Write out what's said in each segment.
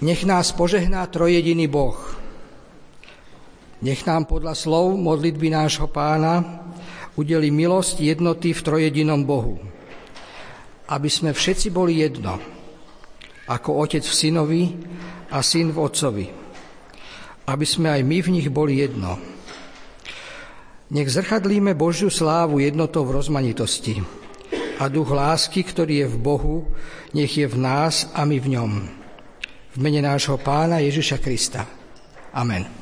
Nech nás požehná trojjediný Boh. Nech nám podľa slov modlitby nášho Pána udeli milosť jednoty v trojjedinom Bohu. Aby sme všetci boli jedno, ako Otec v Synovi a Syn v Otcovi. Aby sme aj my v nich boli jedno. Nech zrkadlíme Božiu slávu jednotou v rozmanitosti. A duch lásky, ktorý je v Bohu, nech je v nás a my v ňom. V mene nášho Pána Ježiša Krista. Amen.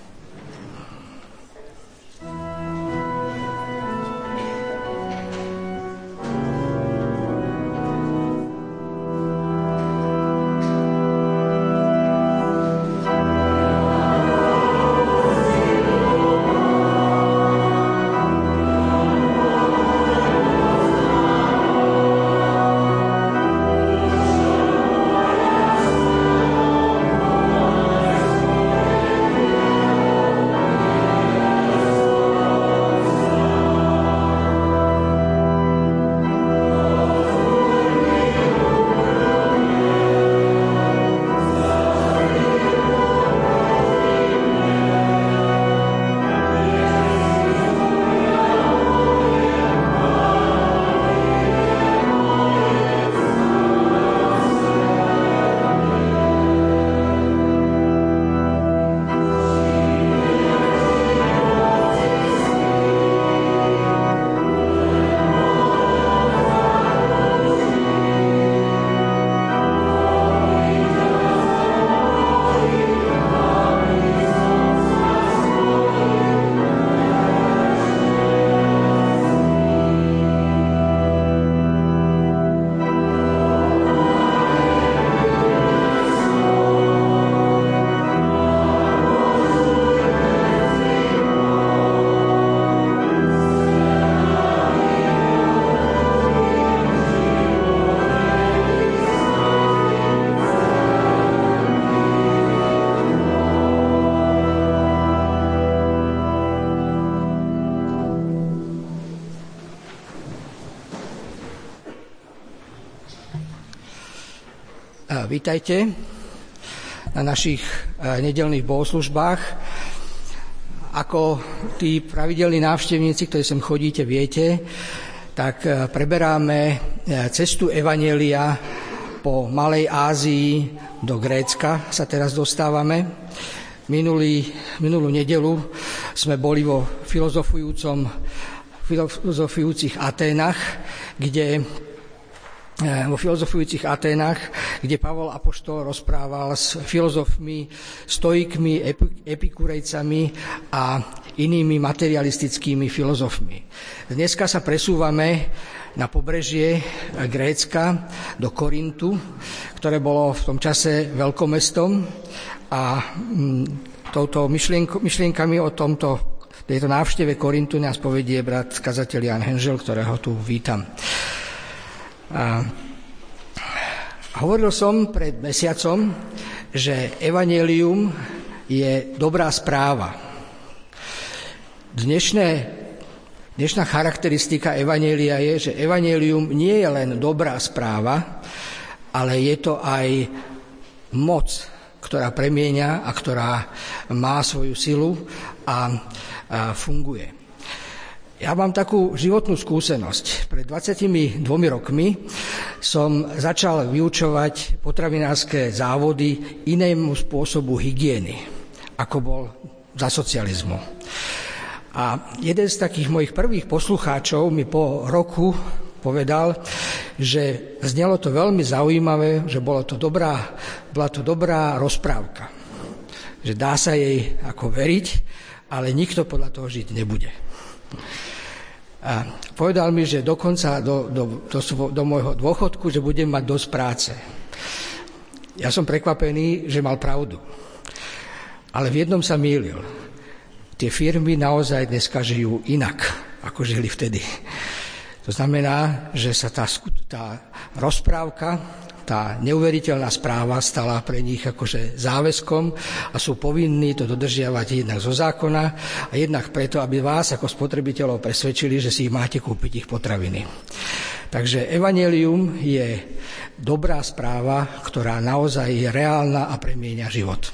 Vítajte na našich nedeľných bohoslužbách. Ako tí pravidelní návštevníci, ktorí sem chodíte, viete, tak preberáme cestu Evanjelia po Malej Ázii do Grécka. Sa teraz dostávame. Minulú nedeľu sme boli vo filozofujúcich Aténach, kde Pavol apoštol rozprával s filozofmi, stoikmi, epikurejcami a inými materialistickými filozofmi. Dneska sa presúvame na pobrežie Grécka do Korintu, ktoré bolo v tom čase veľkomestom, a touto myšlienkami o tejto návšteve Korintu nás povedie brat kazateľ Jan Henžel, ktorého tu vítam. Hovoril som pred mesiacom, že evanjelium je dobrá správa. Dnešná charakteristika evanjelia je, že evanjelium nie je len dobrá správa, ale je to aj moc, ktorá premieňa a ktorá má svoju silu a funguje. Ja mám takú životnú skúsenosť. Pred 22 rokmi som začal vyučovať potravinárske závody inému spôsobu hygieny, ako bol za socializmu. A jeden z takých mojich prvých poslucháčov mi po roku povedal, že znelo to veľmi zaujímavé, že bola to dobrá rozprávka. Že dá sa jej ako veriť, ale nikto podľa toho žiť nebude. A povedal mi, že dokonca do môjho dôchodku, že budem mať dosť práce. Ja som prekvapený, že mal pravdu. Ale v jednom sa mýlil. Tie firmy naozaj dneska žijú inak, ako žili vtedy. To znamená, že sa tá rozprávka, tá neuveriteľná správa stala pre nich akože záväzkom a sú povinní to dodržiavať jednak zo zákona a jednak preto, aby vás ako spotrebiteľov presvedčili, že si ich máte kúpiť ich potraviny. Takže evanjelium je dobrá správa, ktorá naozaj je reálna a premieňa život.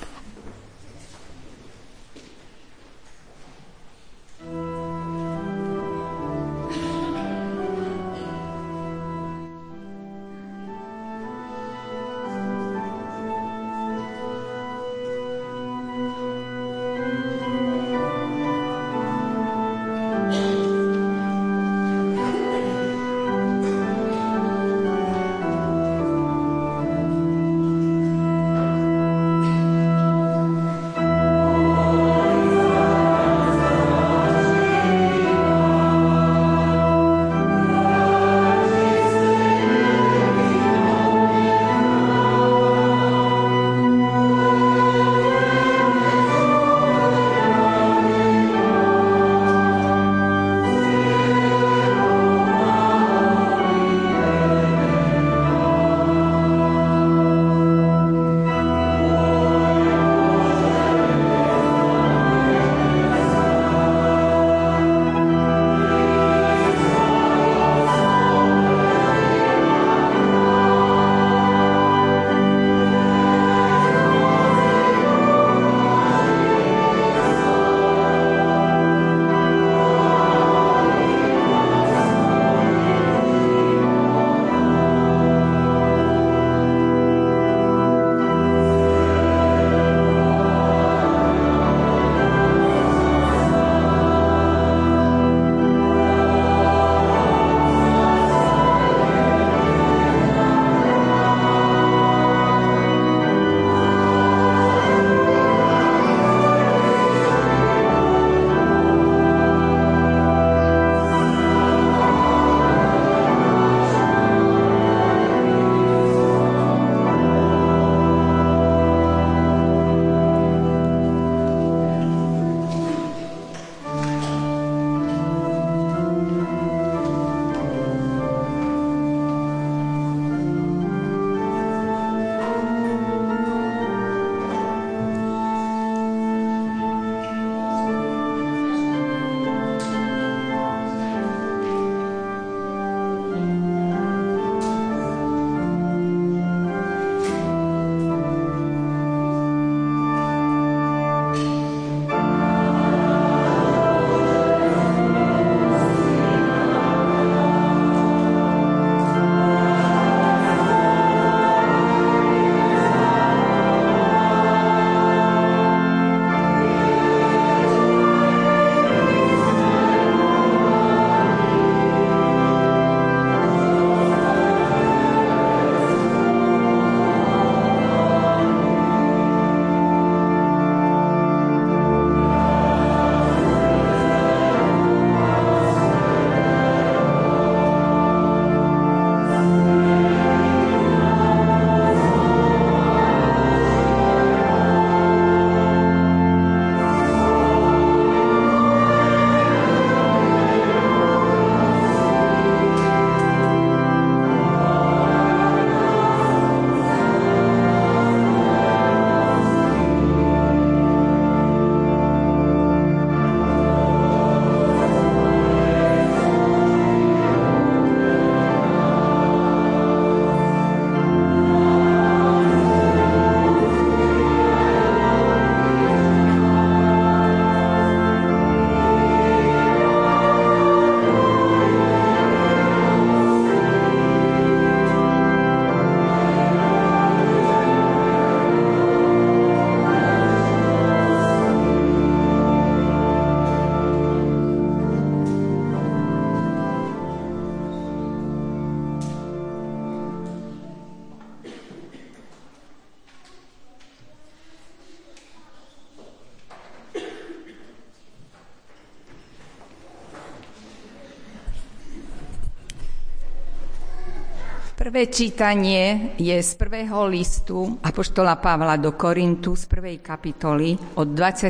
Prvé čítanie je z prvého listu apoštola Pavla do Korintu z 1. kapitoly od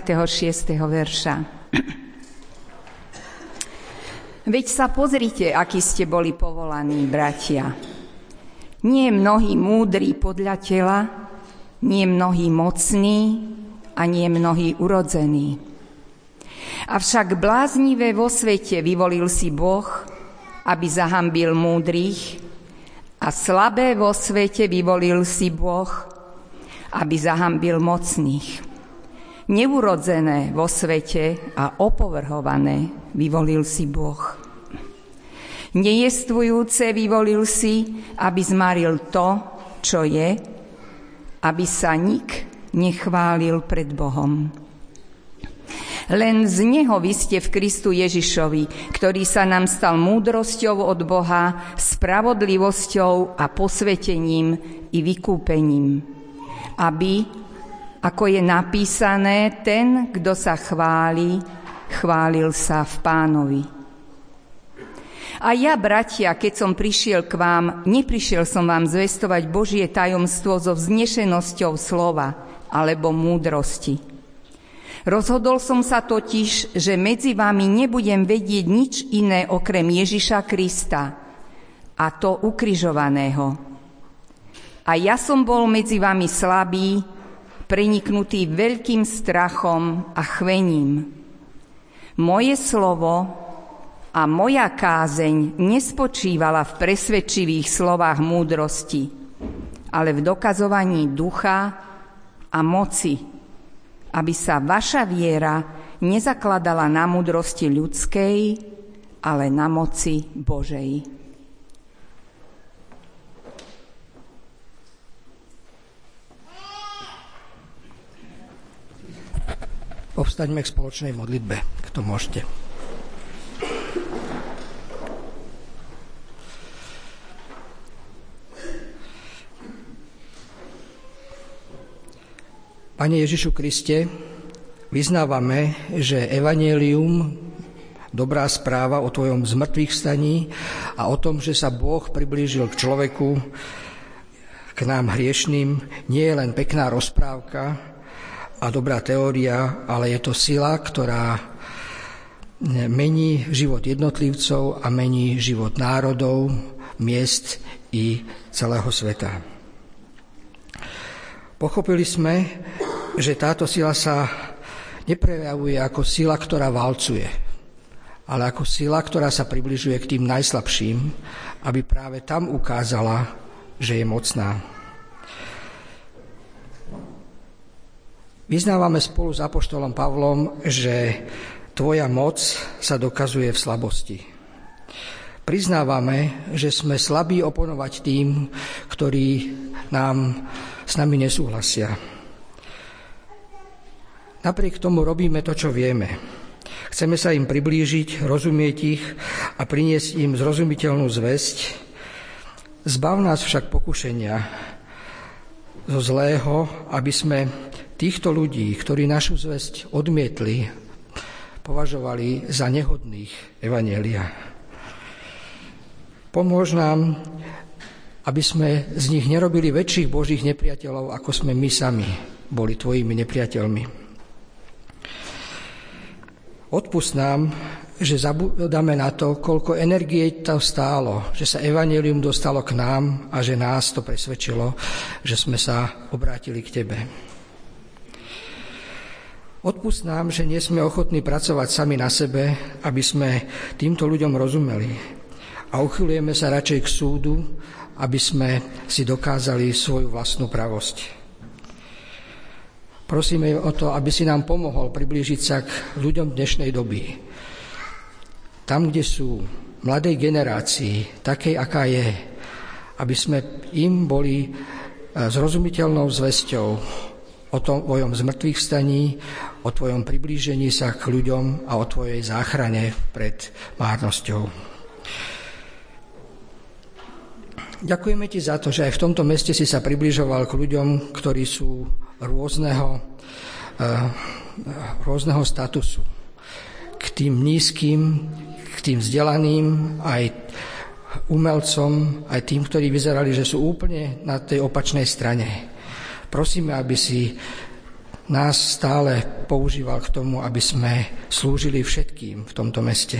26. verša. Veď sa pozrite, akí ste boli povolaní, bratia. Nie mnohí múdri podľa tela, nie mnohí mocní a nie mnohí urodzení. Avšak bláznivé vo svete vyvolil si Boh aby zahambil múdrych, a slabé vo svete vyvolil si Boh, aby zahambil mocných. Neurodzené vo svete a opovrhované vyvolil si Boh. Nejestvujúce vyvolil si, aby zmaril to, čo je, aby sa nik nechválil pred Bohom. Len z Neho vy ste v Kristu Ježišovi, ktorý sa nám stal múdrosťou od Boha, spravodlivosťou a posvetením i vykúpením, aby, ako je napísané, ten, kto sa chváli, chválil sa v Pánovi. A ja, bratia, keď som prišiel k vám, neprišiel som vám zvestovať Božie tajomstvo so vznešenosťou slova alebo múdrosti. Rozhodol som sa totiž, že medzi vami nebudem vedieť nič iné okrem Ježiša Krista, a to ukrižovaného. A ja som bol medzi vami slabý, preniknutý veľkým strachom a chvením. Moje slovo a moja kázeň nespočívala v presvedčivých slovách múdrosti, ale v dokazovaní ducha a moci, aby sa vaša viera nezakladala na múdrosti ľudskej, ale na moci Božej. Povstaňme k spoločnej modlitbe, kto môžete. Pane Ježišu Kriste, vyznávame, že evanjelium, dobrá správa o Tvojom zmrtvých vstaní a o tom, že sa Boh priblížil k človeku, k nám hriešným, nie je len pekná rozprávka a dobrá teória, ale je to sila, ktorá mení život jednotlivcov a mení život národov, miest i celého sveta. Pochopili sme, že táto sila sa neprejavuje ako sila, ktorá valcuje, ale ako sila, ktorá sa približuje k tým najslabším, aby práve tam ukázala, že je mocná. Vyznávame spolu s apoštolom Pavlom, že Tvoja moc sa dokazuje v slabosti. Priznávame, že sme slabí oponovať tým, ktorí s nami nesúhlasia. Napriek tomu robíme to, čo vieme. Chceme sa im priblížiť, rozumieť ich a priniesť im zrozumiteľnú zvesť. Zbav nás však pokušenia zo zlého, aby sme týchto ľudí, ktorí našu zvesť odmietli, považovali za nehodných evanjelia. Pomôž nám, aby sme z nich nerobili väčších Božích nepriateľov, ako sme my sami boli Tvojimi nepriateľmi. Odpusť nám, že zabudáme na to, koľko energie to stálo, že sa evanjelium dostalo k nám a že nás to presvedčilo, že sme sa obrátili k Tebe. Odpusť nám, že nie sme ochotní pracovať sami na sebe, aby sme týmto ľuďom rozumeli. A uchyľujeme sa radšej k súdu, aby sme si dokázali svoju vlastnú pravosť. Prosíme o to, aby si nám pomohol priblížiť sa k ľuďom dnešnej doby. Tam, kde sú mladej generácii, takej, aká je, aby sme im boli zrozumiteľnou zvesťou o Tvojom zmrtvých vstaní, o Tvojom priblížení sa k ľuďom a o Tvojej záchrane pred márnosťou. Ďakujeme Ti za to, že aj v tomto meste si sa približoval k ľuďom, ktorí sú rôzneho statusu. K tým nízkym, k tým vzdelaným, aj umelcom, aj tým, ktorí vyzerali, že sú úplne na tej opačnej strane. Prosíme, aby si nás stále používal k tomu, aby sme slúžili všetkým v tomto meste.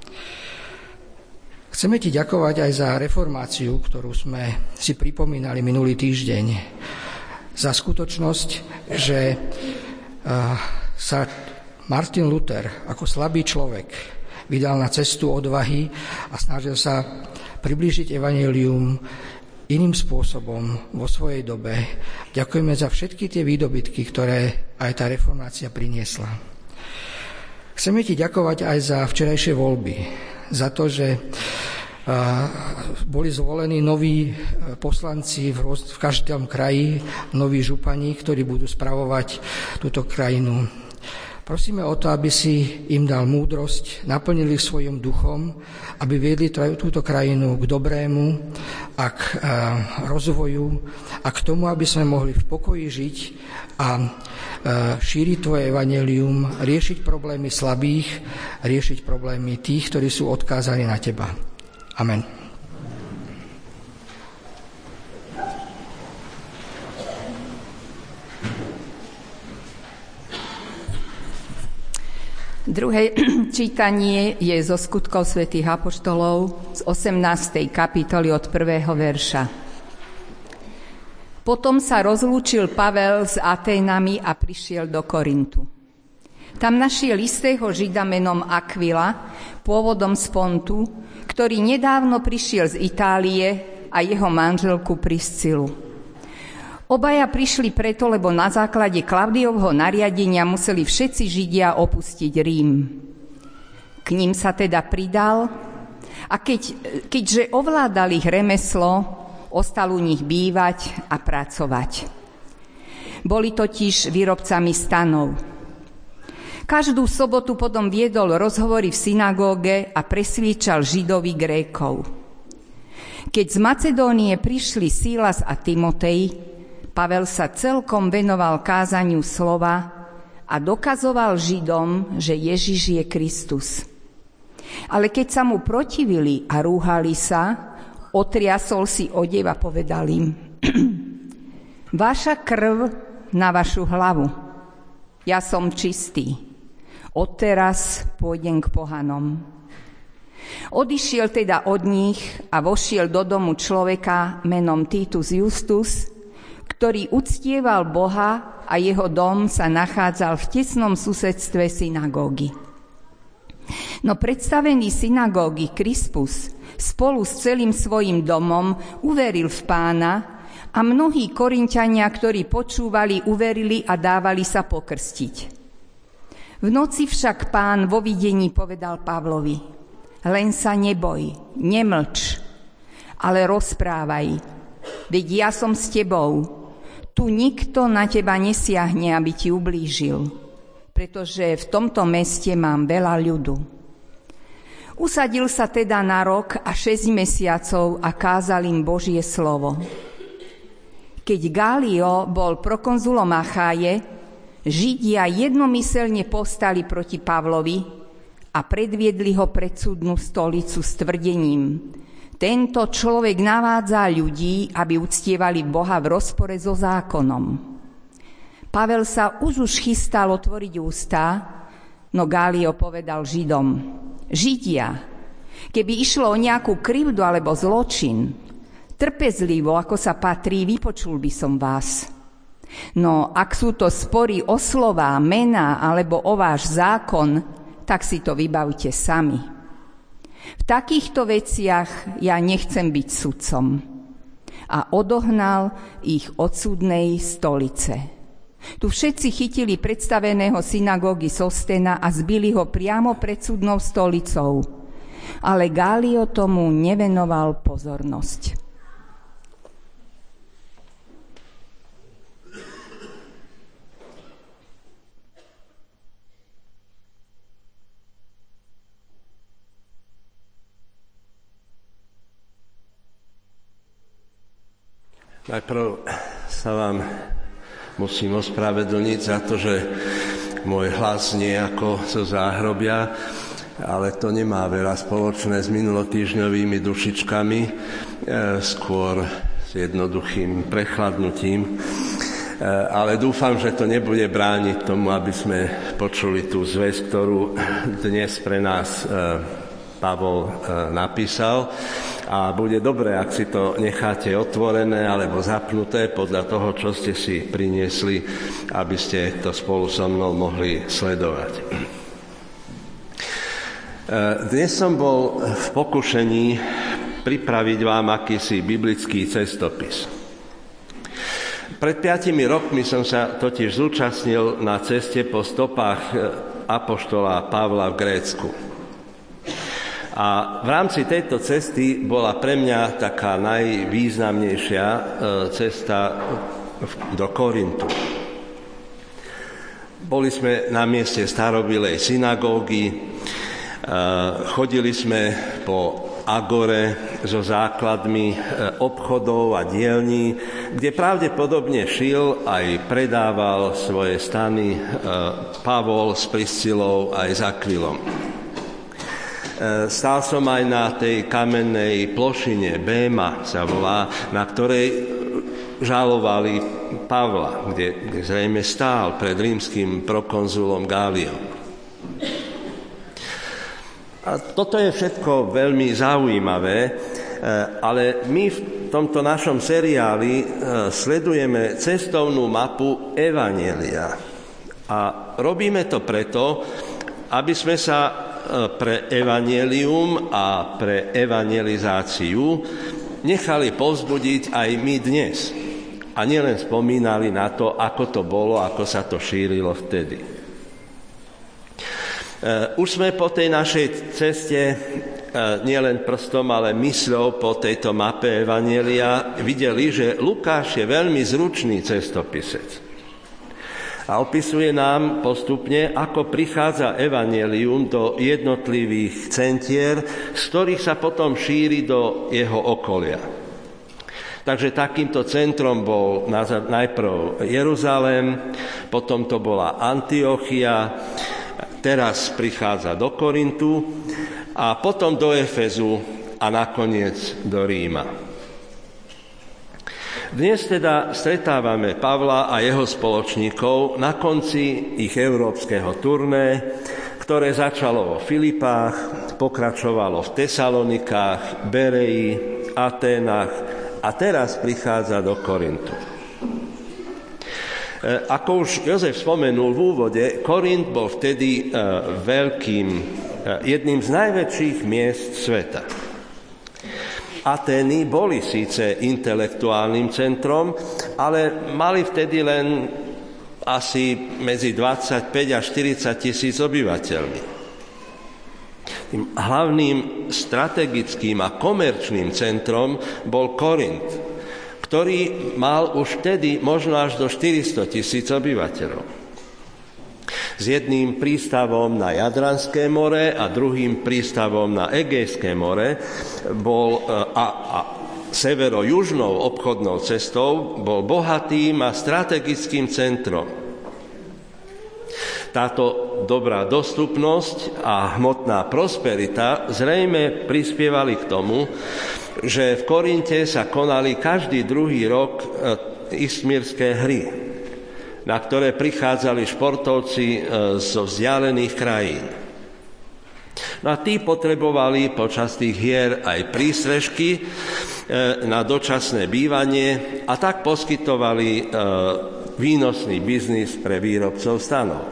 Chceme Ti ďakovať aj za reformáciu, ktorú sme si pripomínali minulý týždeň. Za skutočnosť, že sa Martin Luther ako slabý človek vydal na cestu odvahy a snažil sa priblížiť evanjelium iným spôsobom vo svojej dobe. Ďakujeme za všetky tie výdobytky, ktoré aj tá reformácia priniesla. Chceme ti ďakovať aj za včerajšie voľby, za to, že boli zvolení noví poslanci v každom kraji, noví župani, ktorí budú spravovať túto krajinu. Prosíme o to, aby si im dal múdrosť, naplnili svojim duchom, aby viedli túto krajinu k dobrému a k rozvoju a k tomu, aby sme mohli v pokoji žiť a šíriť tvoje evanjelium, riešiť problémy slabých, riešiť problémy tých, ktorí sú odkázaní na teba. Amen. Druhé čítanie je zo Skutkov svätých apoštolov z 18. kapitoly od 1. verša. Potom sa rozlúčil Pavel s Aténami a prišiel do Korintu. Tam našiel istého Žida menom Akvila, pôvodom z Pontu, ktorý nedávno prišiel z Itálie a jeho manželku Priscilu. Obaja prišli preto, lebo na základe Klaudiovho nariadenia museli všetci Židia opustiť Rím. K ním sa teda pridal a keďže ovládal ich remeslo, ostal u nich bývať a pracovať. Boli totiž výrobcami stanov. Každú sobotu potom viedol rozhovory v synagóge a presviečal Židovi Grékov. Keď z Macedónie prišli Sílas a Timotej, Pavel sa celkom venoval kázaniu slova a dokazoval Židom, že Ježiš je Kristus. Ale keď sa mu protivili a rúhali sa, otriasol si odev a povedal im: Vaša krv na vašu hlavu. Ja som čistý. Odteraz pôjdem k pohanom. Odišiel teda od nich a vošiel do domu človeka menom Titus Justus, ktorý uctieval Boha a jeho dom sa nachádzal v tesnom susedstve synagógy. No predstavený synagógy Krispus spolu s celým svojím domom uveril v Pána a mnohí Korinťania, ktorí počúvali, uverili a dávali sa pokrstiť. V noci však Pán vo videní povedal Pavlovi: Len sa neboj, nemlč, ale rozprávaj, veď ja som s tebou. Tu nikto na teba nesiahne, aby ti ublížil, pretože v tomto meste mám veľa ľudu. Usadil sa teda na rok a 6 mesiacov a kázal im Božie slovo. Keď Gálio bol prokonzulom Acháje, Židia jednomyselne povstali proti Pavlovi a predviedli ho pred súdnu stolicu s tvrdením: Tento človek navádza ľudí, aby uctievali Boha v rozpore so zákonom. Pavel sa už chystal otvoriť ústa, no Gálio povedal Židom: Židia, keby išlo o nejakú krivdu alebo zločin, trpezlivo, ako sa patrí, vypočul by som vás. No ak sú to spory o slová, mená alebo o váš zákon, tak si to vybavte sami. V takýchto veciach ja nechcem byť sudcom. A odohnal ich od súdnej stolice. Tu všetci chytili predstaveného synagógy Sostena a zbili ho priamo pred súdnou stolicou. Ale Gálio tomu nevenoval pozornosť. Najprv sa vám musím ospravedlniť za to, že môj hlas nie ako zo záhrobia, ale to nemá veľa spoločné s minulotýždňovými dušičkami, skôr s jednoduchým prechladnutím. Ale dúfam, že to nebude brániť tomu, aby sme počuli tú zvesť, ktorú dnes pre nás Pavol napísal. A bude dobré, ak si to necháte otvorené alebo zapnuté podľa toho, čo ste si priniesli, aby ste to spolu so mnou mohli sledovať. Dnes som bol v pokušení pripraviť vám akýsi biblický cestopis. Pred 5 rokmi som sa totiž zúčastnil na ceste po stopách apoštola Pavla v Grécku. A v rámci tejto cesty bola pre mňa taká najvýznamnejšia cesta do Korintu. Boli sme na mieste starobilej synagógy, chodili sme po agore so základmi obchodov a dielní, kde pravdepodobne šil aj predával svoje stany Pavol s Priscilou aj s Akvilom. Stál som aj na tej kamennej plošine, Béma sa volá, na ktorej žalovali Pavla, kde zrejme stál pred rímskym prokonzulom Gáliom. A toto je všetko veľmi zaujímavé, ale my v tomto našom seriáli sledujeme cestovnú mapu Evanjelia. A robíme to preto, aby sme sa pre evanjelium a pre evangelizáciu nechali povzbudiť aj my dnes. A nielen spomínali na to, ako to bolo, ako sa to šírilo vtedy. Už sme po tej našej ceste nielen prstom, ale mysľou po tejto mape evanjelia videli, že Lukáš je veľmi zručný cestopisec. A opisuje nám postupne, ako prichádza evanjelium do jednotlivých centier, z ktorých sa potom šíri do jeho okolia. Takže takýmto centrom bol najprv Jeruzalém, potom to bola Antiochia, teraz prichádza do Korintu a potom do Efezu a nakoniec do Ríma. Dnes teda stretávame Pavla a jeho spoločníkov na konci ich európskeho turné, ktoré začalo vo Filipách, pokračovalo v Tesalonikách, Bereji, Aténach a teraz prichádza do Korintu. Ako už Jozef spomenul v úvode, Korint bol vtedy jedným z najväčších miest sveta. Atény boli síce intelektuálnym centrom, ale mali vtedy len asi medzi 25 a 40 tisíc obyvateľmi. Tým hlavným strategickým a komerčným centrom bol Korint, ktorý mal už vtedy možno až do 400 tisíc obyvateľov. S jedným prístavom na Jadranské more a druhým prístavom na Egejské more bol a severo-južnou obchodnou cestou bol bohatým a strategickým centrom. Táto dobrá dostupnosť a hmotná prosperita zrejme prispievali k tomu, že v Korinte sa konali každý druhý rok istmírske hry, na ktoré prichádzali športovci zo vzdialených krajín. No a tí potrebovali počas tých hier aj prístrežky na dočasné bývanie a tak poskytovali výnosný biznis pre výrobcov stanov.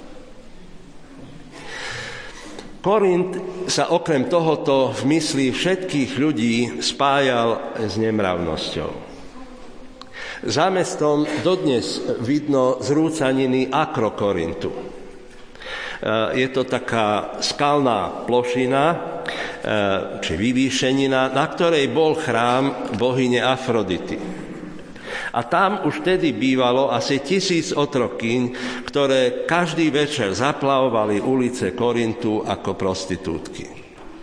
Korint sa okrem tohoto v mysli všetkých ľudí spájal s nemravnosťou. Za mestom dodnes vidno zrúcaniny Akrokorintu. Je to taká skalná plošina, či vyvýšenina, na ktorej bol chrám bohyne Afrodity. A tam už vtedy bývalo asi 1000 otrokyň, ktoré každý večer zaplavovali ulice Korintu ako prostitútky.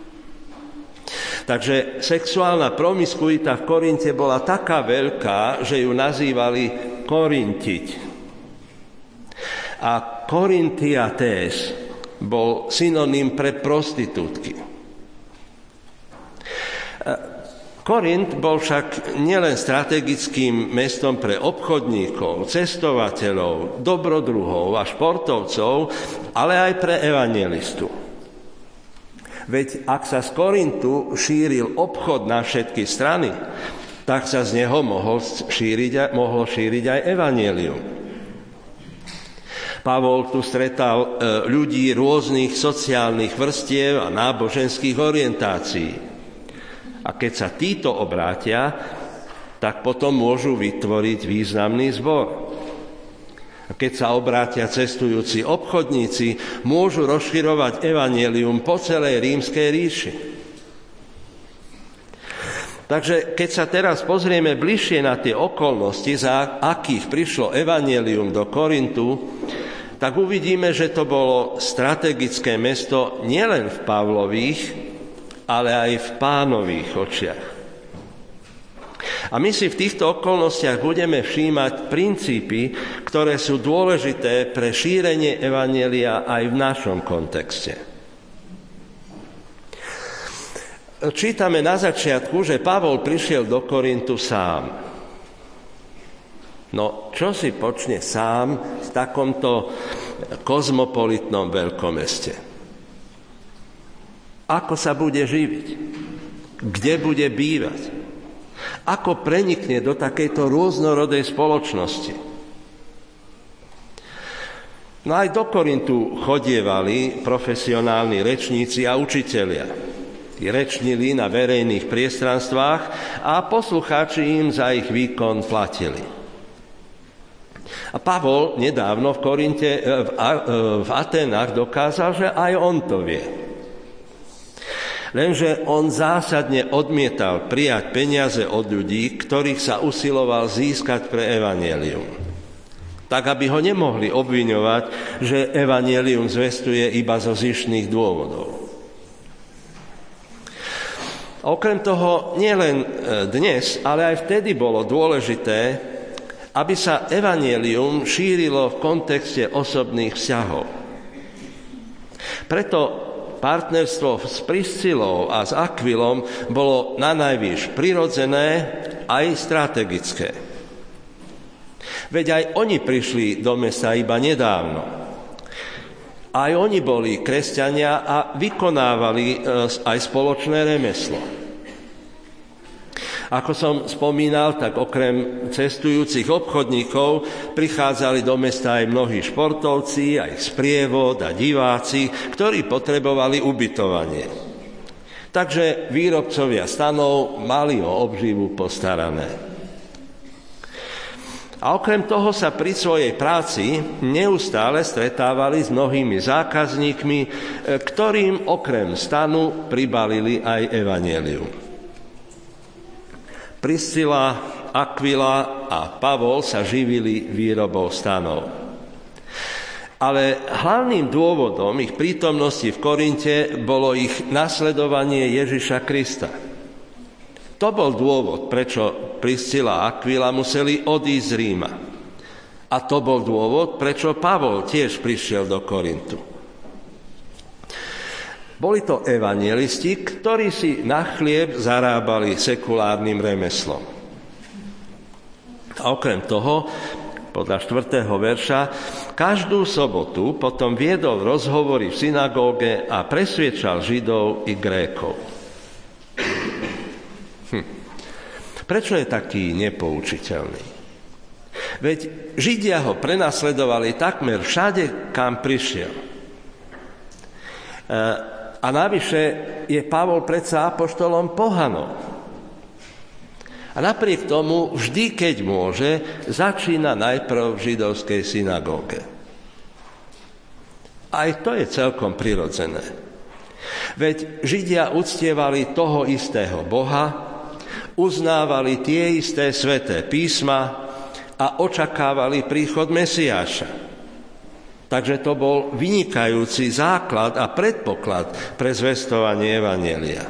Takže sexuálna promiskuita v Korinte bola taká veľká, že ju nazývali Korintiť. A Korintiates bol synonym pre prostitútky. Korint bol však nielen strategickým mestom pre obchodníkov, cestovateľov, dobrodruhov a športovcov, ale aj pre evanjelistu. Veď ak sa z Korintu šíril obchod na všetky strany, tak sa z neho mohlo šíriť aj evanjelium. Pavol tu stretal ľudí rôznych sociálnych vrstiev a náboženských orientácií. A keď sa títo obrátia, tak potom môžu vytvoriť významný zbor. A keď sa obrátia cestujúci obchodníci, môžu rozširovať evanjelium po celej Rímskej ríši. Takže keď sa teraz pozrieme bližšie na tie okolnosti, za akých prišlo evanjelium do Korintu, tak uvidíme, že to bolo strategické mesto nielen v Pavlových, ale aj v Pánových očiach. A my si v týchto okolnostiach budeme všímať princípy, ktoré sú dôležité pre šírenie evanjelia aj v našom kontexte. Čítame na začiatku, že Pavol prišiel do Korintu sám. No, čo si počne sám v takomto kozmopolitnom veľkomeste? Ako sa bude živiť? Kde bude bývať? Ako prenikne do takejto rôznorodej spoločnosti? No aj do Korintu chodievali profesionálni rečníci a učitelia. Rečnili na verejných priestranstvách a poslucháči im za ich výkon platili. A Pavol nedávno v Korinte, v Aténach dokázal, že aj on to vie. Lenže on zásadne odmietal prijať peniaze od ľudí, ktorých sa usiloval získať pre evanjelium. Tak, aby ho nemohli obviňovať, že evanjelium zvestuje iba zo zištných dôvodov. Okrem toho, nielen dnes, ale aj vtedy bolo dôležité, aby sa evanjelium šírilo v kontexte osobných vzťahov. Preto partnerstvo s Priscilou a s Akvilom bolo nanajvýš prirodzené aj strategické. Veď aj oni prišli do mesta iba nedávno. Aj oni boli kresťania a vykonávali aj spoločné remeslo. Ako som spomínal, tak okrem cestujúcich obchodníkov prichádzali do mesta aj mnohí športovci, aj sprievod a diváci, ktorí potrebovali ubytovanie. Takže výrobcovia stanov mali o obživu postarané. A okrem toho sa pri svojej práci neustále stretávali s mnohými zákazníkmi, ktorým okrem stanu pribalili aj evanjelium. Priscila, Akvila a Pavol sa živili výrobou stanov. Ale hlavným dôvodom ich prítomnosti v Korinte bolo ich nasledovanie Ježiša Krista. To bol dôvod, prečo Priscila a Akvila museli odísť z Ríma. A to bol dôvod, prečo Pavol tiež prišiel do Korintu. Boli to evanjelisti, ktorí si na chlieb zarábali sekulárnym remeslom. A okrem toho, podľa 4. verša, každú sobotu potom viedol rozhovory v synagóge a presviedčal Židov i Grékov. Prečo je taký nepoučiteľný? Veď Židia ho prenasledovali takmer všade, kam prišiel. A navyše je Pavol predsa apoštolom pohanov. A napriek tomu vždy, keď môže, začína najprv v židovskej synagóge. Aj to je celkom prirodzené. Veď Židia uctievali toho istého Boha, uznávali tie isté sväté písma a očakávali príchod Mesiáša. Takže to bol vynikajúci základ a predpoklad pre zvestovanie evanjelia.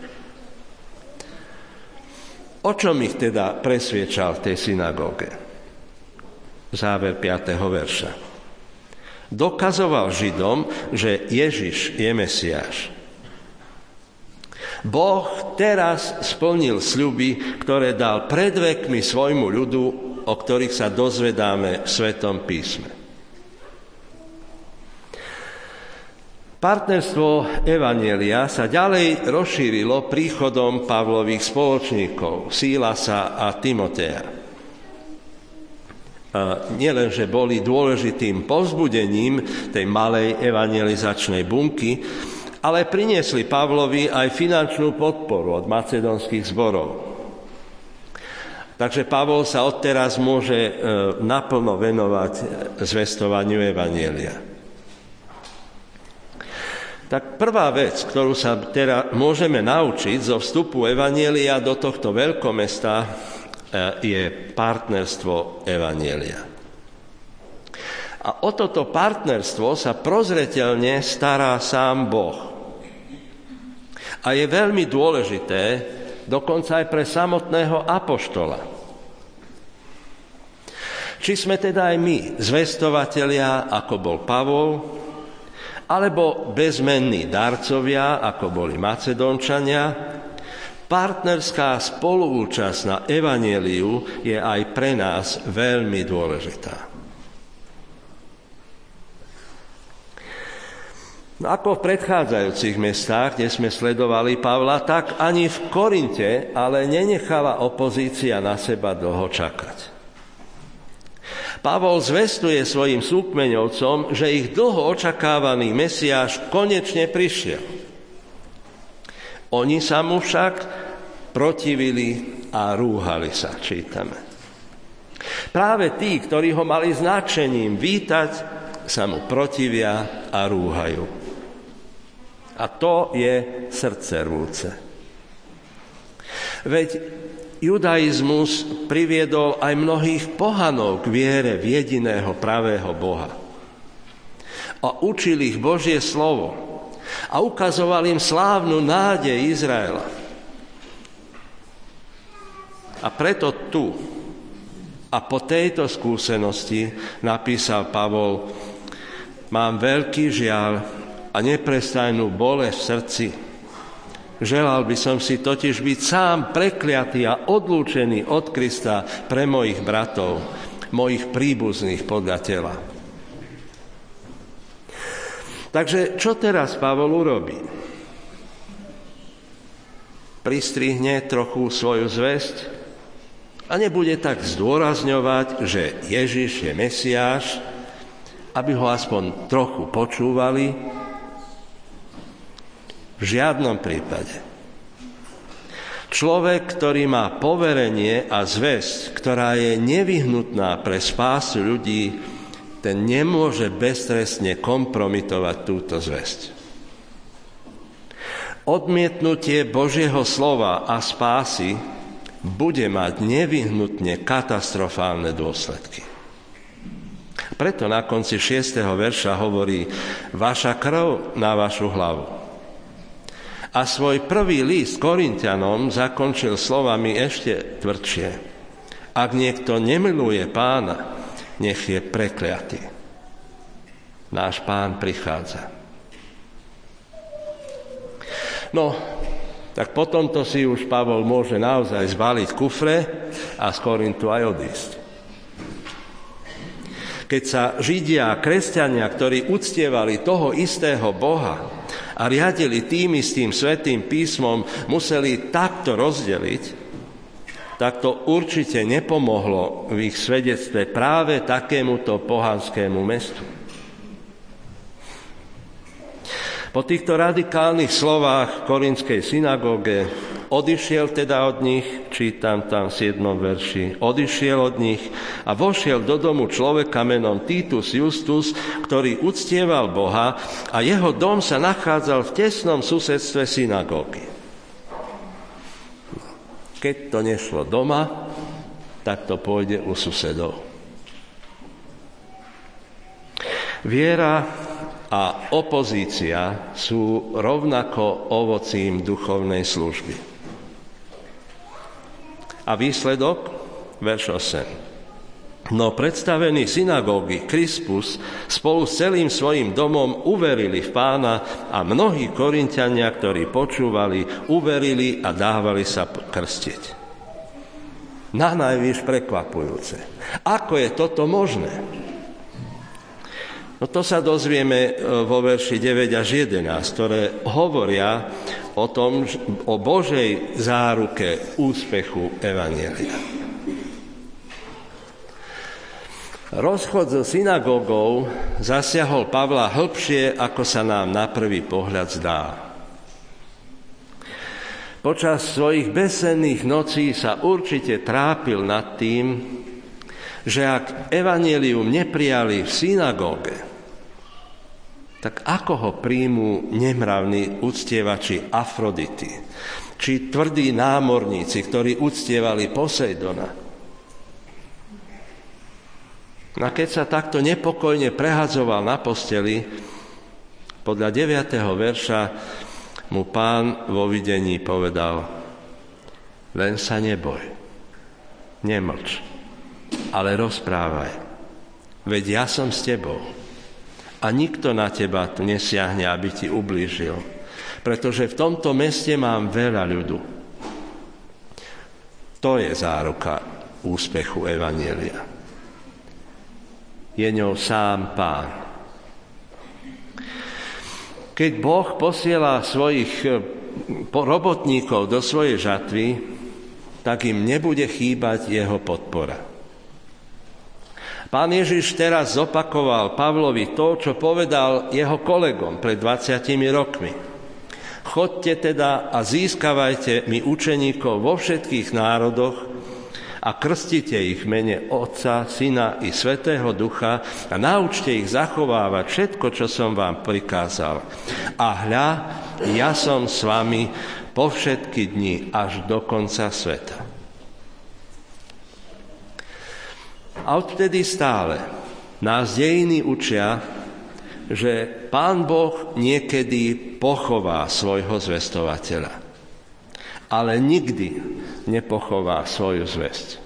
O čom ich teda presviečal v tej synagóge? Záver 5. verša. Dokazoval Židom, že Ježiš je Mesiáš. Boh teraz splnil sľuby, ktoré dal pred vekmi svojmu ľudu, o ktorých sa dozvedáme v Svetom písme. Partnerstvo evanjelia sa ďalej rozšírilo príchodom Pavlových spoločníkov, Sílasa a Timoteja. nielen, že boli dôležitým povzbudením tej malej evangelizačnej bunky, ale priniesli Pavlovi aj finančnú podporu od macedónskych zborov. Takže Pavol sa odteraz môže naplno venovať zvestovaniu evanjelia. Tak prvá vec, ktorú sa teraz môžeme naučiť zo vstupu evanjelia do tohto veľkomesta, je partnerstvo evanjelia. A o toto partnerstvo sa prozreteľne stará sám Boh. A je veľmi dôležité, dokonca aj pre samotného apoštola. Či sme teda aj my zvestovatelia, ako bol Pavol, alebo bezmenní darcovia, ako boli Macedónčania, partnerská spoluúčasť na evanjeliu je aj pre nás veľmi dôležitá. No ako v predchádzajúcich mestách, kde sme sledovali Pavla, tak ani v Korinte ale nenechala opozícia na seba dlho čakať. Pavol zvestuje svojim súkmeňovcom, že ich dlho očakávaný Mesiáš konečne prišiel. Oni sa mu však protivili a rúhali sa, čítame. Práve tí, ktorí ho mali značením vítať, sa mu protivia a rúhajú. A to je srdcervúce. Veď judaizmus priviedol aj mnohých pohanov k viere v jediného pravého Boha. A učil ich Božie slovo a ukazoval im slávnu nádej Izraela. A preto tu a po tejto skúsenosti napísal Pavol: mám veľký žiaľ a neprestajnú bolesť v srdci. Želal by som si totiž byť sám prekliatý a odlúčený od Krista pre mojich bratov, mojich príbuzných podľa tela. Takže čo teraz Pavol urobí? Pristrihne trochu svoju zvesť a nebude tak zdôrazňovať, že Ježiš je Mesiáš, aby ho aspoň trochu počúvali. V žiadnom prípade. Človek, ktorý má poverenie a zvesť, ktorá je nevyhnutná pre spásu ľudí, ten nemôže beztrestne kompromitovať túto zvesť. Odmietnutie Božieho slova a spásy bude mať nevyhnutne katastrofálne dôsledky. Preto na konci 6. verša hovorí: vaša krv na vašu hlavu. A svoj prvý list Korinťanom zakončil slovami ešte tvrdšie: ak niekto nemiluje Pána, nech je prekliatý. Náš Pán prichádza. No, tak potom to si už Pavol môže naozaj zbaliť kufre a z Korintu aj odísť. Keď sa Židia a kresťania, ktorí uctievali toho istého Boha a riadili tým istým svätým písmom, museli takto rozdeliť, tak to určite nepomohlo v ich svedectve práve takémuto pohanskému mestu. Po týchto radikálnych slovách v Korinskej synagóge odišiel teda od nich, čítam tam v 7. verši, odišiel od nich a vošiel do domu človeka menom Titus Justus, ktorý uctieval Boha, a jeho dom sa nachádzal v tesnom susedstve synagógy. Keď to nešlo doma, tak to pôjde u susedov. Viera a opozícia sú rovnako ovocím duchovnej služby. A výsledok? Verš 8. No predstavení synagógy Krispus spolu s celým svojím domom uverili v Pána a mnohí Korinťania, ktorí počúvali, uverili a dávali sa krstiť. Nanajvýš prekvapujúce. Ako je toto možné? No to sa dozvieme vo verši 9 až 11, ktoré hovoria o tom, o Božej záruke úspechu evanjelia. Rozchod so synagógou zasiahol Pavla hlbšie, ako sa nám na prvý pohľad zdá. Počas svojich besenných nocí sa určite trápil nad tým, že ak evanjelium neprijali v synagóge, tak ako ho príjmú nemravní uctievači Afrodity, či tvrdí námorníci, ktorí uctievali Poseidona. A keď sa takto nepokojne prehadzoval na posteli, podľa 9. verša mu Pán vo videní povedal: len sa neboj, nemlč, ale rozprávaj, veď ja som s tebou a nikto na teba tu nesiahne, aby ti ublížil, pretože v tomto meste mám veľa ľudu. To je záruka úspechu evanjelia. Je ňou sám Pán. Keď Boh posiela svojich robotníkov do svojej žatvy, tak im nebude chýbať jeho podpora. Pán Ježiš teraz zopakoval Pavlovi to, čo povedal jeho kolegom pred 20 rokmi. Chodte teda a získavajte mi učeníkov vo všetkých národoch, a krstite ich v mene Otca, Syna i Svätého Ducha a naučte ich zachovávať všetko, čo som vám prikázal. A hľa, ja som s vami po všetky dni až do konca sveta. A odtedy stále nás dejiny učia, že Pán Boh niekedy pochová svojho zvestovateľa, ale nikdy nepochová svoju zvesť.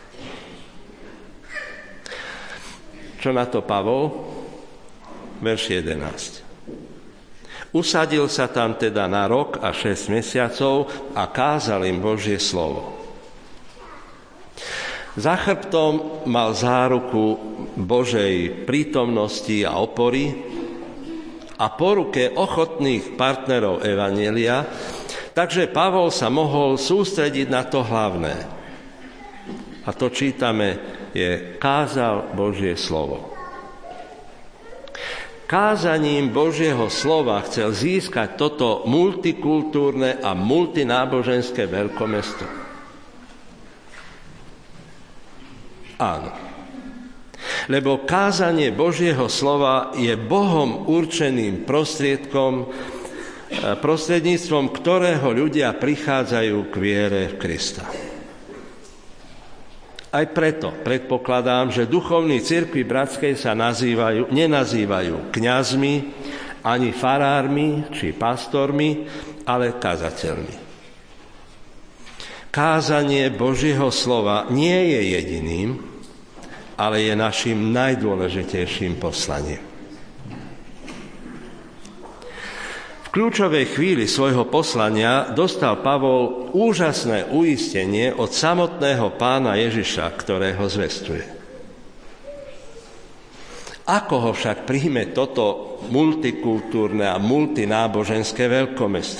Čo na to Pavol? Verš 11. Usadil sa tam teda na rok a 6 mesiacov a kázal im Božie slovo. Za chrbtom mal záruku Božej prítomnosti a opory a po ruke ochotných partnerov evanjelia, takže Pavol sa mohol sústrediť na to hlavné. A to čítame, je kázal Božie slovo. Kázaním Božieho slova chcel získať toto multikultúrne a multináboženské veľkomesto. Áno. Lebo kázanie Božieho slova je Bohom určeným prostriedkom, prostredníctvom ktorého ľudia prichádzajú k viere v Krista. Aj preto predpokladám, že duchovní cirkvi bratskej sa nenazývajú kňazmi, ani farármi, či pastormi, ale kazateľmi. Kázanie Božieho slova nie je jediným, ale je našim najdôležitejším poslaním. V kľúčovej chvíli svojho poslania dostal Pavol úžasné uistenie od samotného Pána Ježiša, ktorého zvestuje. Ako ho však príjme toto multikultúrne a multináboženské veľkomesto?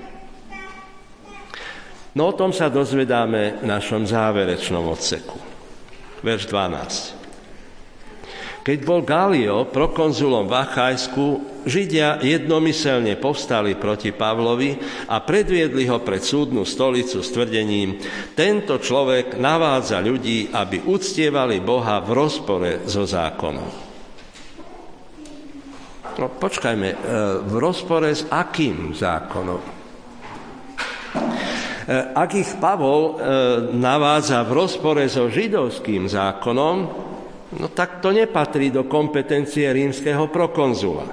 No o tom sa dozvedáme v našom záverečnom odseku. Verš 12. Keď bol Galio prokonzulom v Achajsku, Židia jednomyselne povstali proti Pavlovi a predviedli ho pred súdnu stolicu s tvrdením: tento človek navádza ľudí, aby uctievali Boha v rozpore so zákonom. No počkajme, v rozpore s akým zákonom? Ak ich Pavol navádza v rozpore so židovským zákonom, no tak to nepatrí do kompetencie rímskeho prokonzula.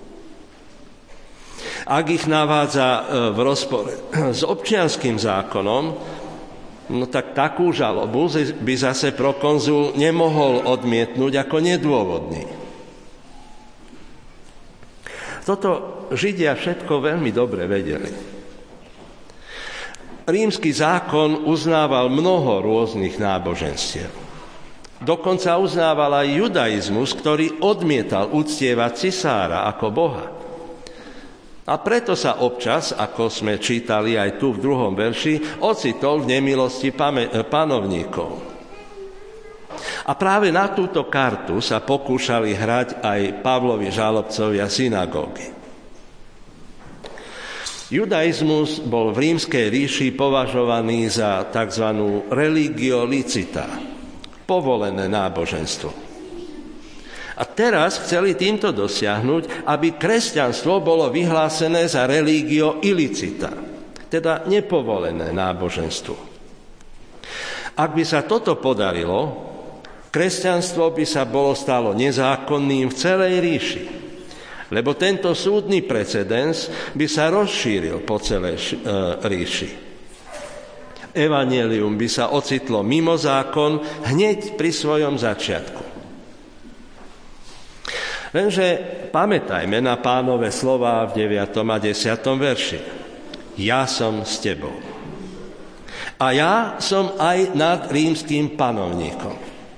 Ak ich navádza v rozpore s občianskym zákonom, no tak takú žalobu by zase prokonzul nemohol odmietnúť ako nedôvodný. Toto Židia všetko veľmi dobre vedeli. Rímsky zákon uznával mnoho rôznych náboženstiev. Dokonca uznával aj judaizmus, ktorý odmietal uctievať cisára ako boha. A preto sa občas, ako sme čítali aj tu v 2. verši, ocitol v nemilosti panovníkov. A práve na túto kartu sa pokúšali hrať aj Pavlovi žalobcovia synagógy. Judaizmus bol v Rímskej ríši považovaný za tzv. Religio licita, povolené náboženstvo. A teraz chceli týmto dosiahnuť, aby kresťanstvo bolo vyhlásené za religio illicita, teda nepovolené náboženstvo. Ak by sa toto podarilo, kresťanstvo by sa bolo stalo nezákonným v celej ríši, lebo tento súdny precedens by sa rozšíril po celej ríši. Evanjelium by sa ocitlo mimo zákon hneď pri svojom začiatku. Lenže pamätajme na Pánove slová v 9. a 10. verši. Ja som s tebou. A ja som aj nad rímskym panovníkom.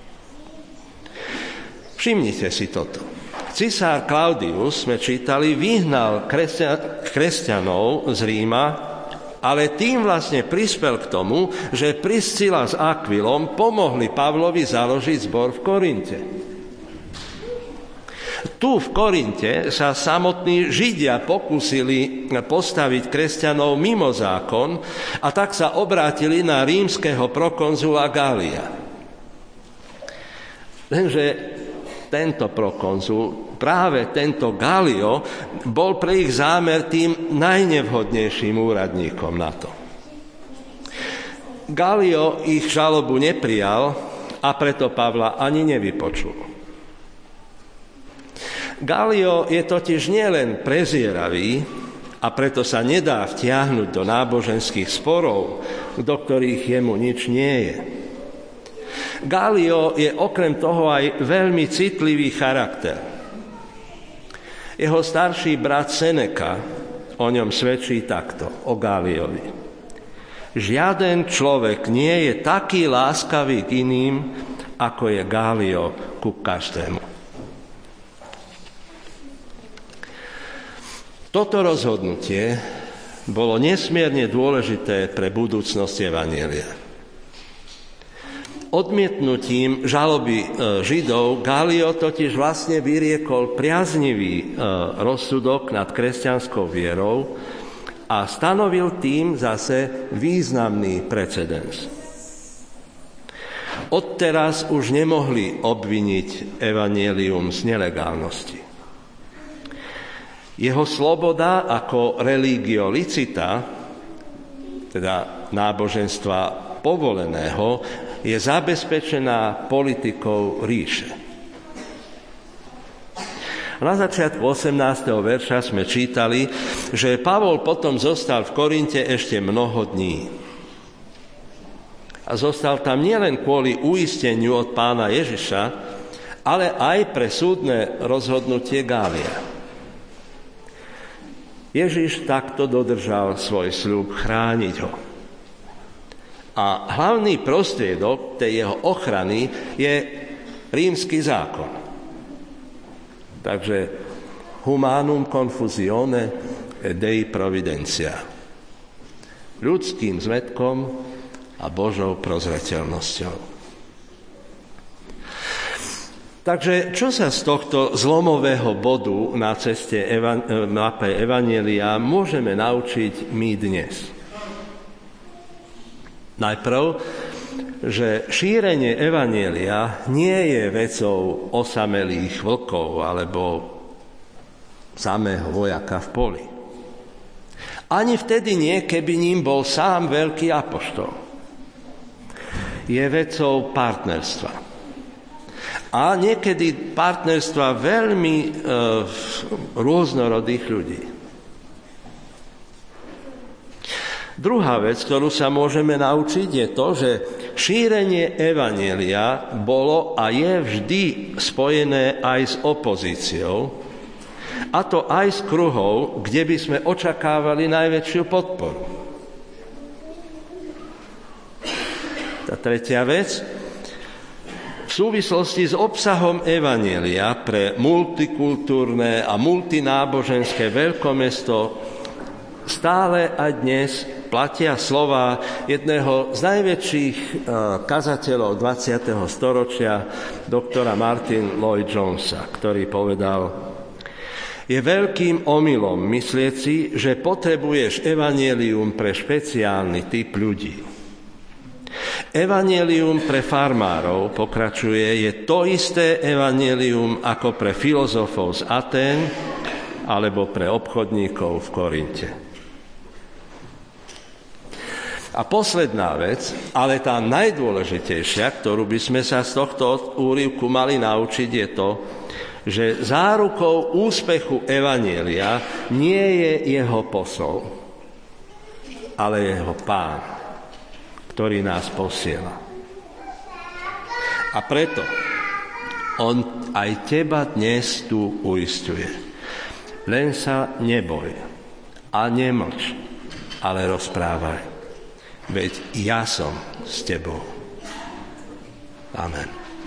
Všimnite si toto. Cisár Klaudius, sme čítali, vyhnal kresťanov z Ríma, ale tým vlastne prispel k tomu, že Priscila s Akvilom pomohli Pavlovi založiť zbor v Korinte. Tu v Korinte sa samotní Židia pokúsili postaviť kresťanov mimo zákon a tak sa obrátili na rímskeho prokonzula Galia. Lenže tento prokonzul, práve tento Galio, bol pre ich zámer tým najnevhodnejším úradníkom na to. Galio ich žalobu neprijal a preto Pavla ani nevypočul. Galio je totiž nielen prezieravý a preto sa nedá vtiahnuť do náboženských sporov, do ktorých jemu nič nie je. Galio je okrem toho aj veľmi citlivý charakter. Jeho starší brat Seneca o ňom svedčí takto, o Galiovi. Žiaden človek nie je taký láskavý k iným, ako je Galio ku každému. Toto rozhodnutie bolo nesmierne dôležité pre budúcnosť evanjelia. Odmietnutím žaloby Židov Galio totiž vlastne vyriekol priaznivý rozsudok nad kresťanskou vierou a stanovil tým zase významný precedens. Odteraz už nemohli obviniť evanjelium z nelegálnosti. Jeho sloboda ako religio licita, teda náboženstva povoleného, je zabezpečená politikou ríše. Na začiatku 18. verša sme čítali, že Pavol potom zostal v Korinte ešte mnoho dní. A zostal tam nielen kvôli uisteniu od pána Ježiša, ale aj pre súdne rozhodnutie Gália. Ježiš takto dodržal svoj sľub chrániť ho. A hlavný prostriedok tej jeho ochrany je rímsky zákon. Takže humanum confusione Dei providencia. Ľudským zmätkom a Božou prozreteľnosťou. Takže čo sa z tohto zlomového bodu na ceste mape evanjelia môžeme naučiť my dnes? Najprv, že šírenie evanjelia nie je vecou osamelých vlkov alebo samého vojaka v poli. Ani vtedy nie, keby ním bol sám veľký apoštol. Je vecou partnerstva. A niekedy partnerstva veľmi rôznorodých ľudí. Druhá vec, ktorú sa môžeme naučiť, je to, že šírenie evanjelia bolo a je vždy spojené aj s opozíciou, a to aj s kruhov, kde by sme očakávali najväčšiu podporu. Tá tretia vec, v súvislosti s obsahom evanjelia pre multikultúrne a multináboženské veľkomesto stále a dnes platia slova jedného z najväčších kazateľov 20. storočia, doktora Martin Lloyd-Jonesa, ktorý povedal: je veľkým omylom myslieť si, že potrebuješ evanjelium pre špeciálny typ ľudí. Evanjelium pre farmárov, pokračuje, je to isté evanjelium ako pre filozofov z Atén alebo pre obchodníkov v Korinte. A posledná vec, ale tá najdôležitejšia, ktorú by sme sa z tohto úryvku mali naučiť, je to, že zárukou úspechu evanjelia nie je jeho posol, ale jeho Pán, ktorý nás posiela. A preto on aj teba dnes tu uisťuje. Len sa neboj a nemlč, ale rozprávaj. Veď ja som s tebou. Amen.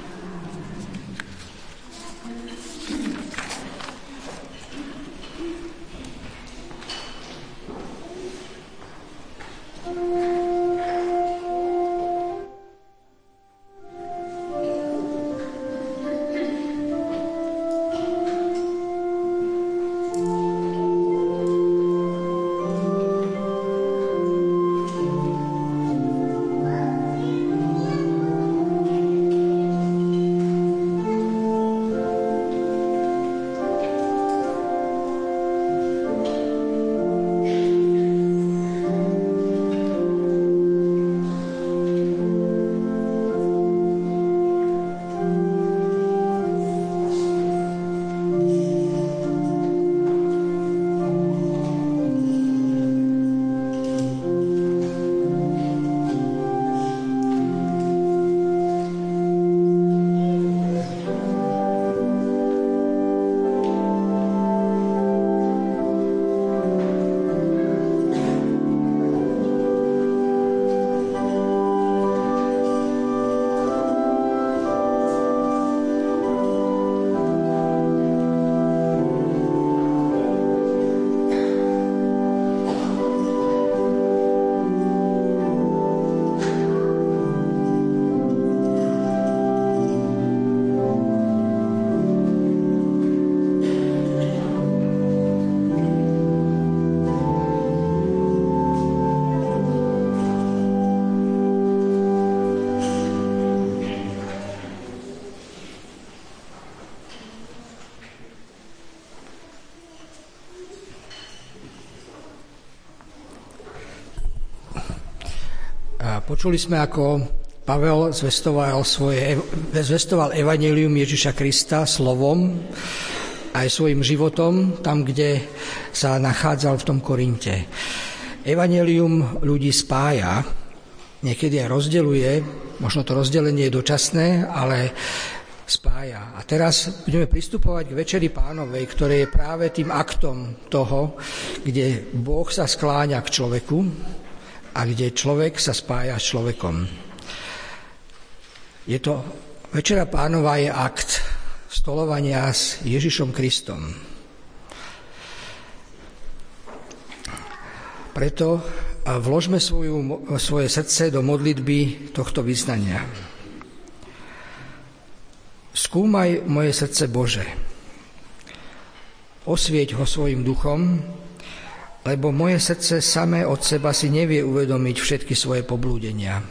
Počuli sme, ako Pavel zvestoval evanjelium Ježiša Krista slovom aj svojim životom, tam, kde sa nachádzal v tom Korinte. Evanjelium ľudí spája, niekedy aj rozdeľuje, možno to rozdelenie je dočasné, ale spája. A teraz budeme pristupovať k Večeri Pánovej, ktoré je práve tým aktom toho, kde Boh sa skláňa k človeku a kde človek sa spája s človekom. Je to Večera Pánova je akt stolovania s Ježišom Kristom. Preto vložme svoje srdce do modlitby tohto vyznania. Skúmaj moje srdce, Bože. Osvieť ho svojim duchom, lebo moje srdce samé od seba si nevie uvedomiť všetky svoje poblúdenia.